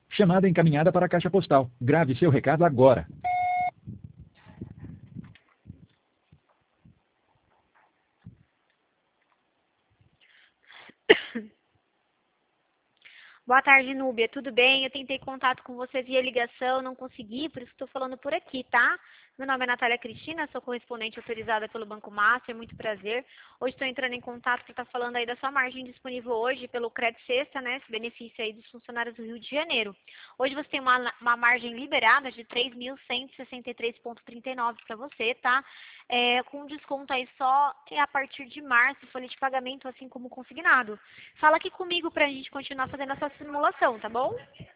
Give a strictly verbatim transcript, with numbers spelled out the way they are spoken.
Chamada encaminhada para a caixa postal. Grave seu recado agora. Boa tarde, Núbia. Tudo bem? Eu tentei contato com você via ligação, não consegui, por isso estou falando por aqui, tá? Meu nome é Natália Cristina, sou correspondente autorizada pelo Banco Master, muito prazer. Hoje estou entrando em contato para estar falando aí da sua margem disponível hoje pelo Crédito Sexta, né? Esse benefício aí dos funcionários do Rio de Janeiro. Hoje você tem uma, uma margem liberada de três mil cento e sessenta e três vírgula trinta e nove para você, tá? É, com desconto aí só a partir de março, folha de pagamento, assim como consignado. Fala aqui comigo para a gente continuar fazendo essa simulação, tá bom?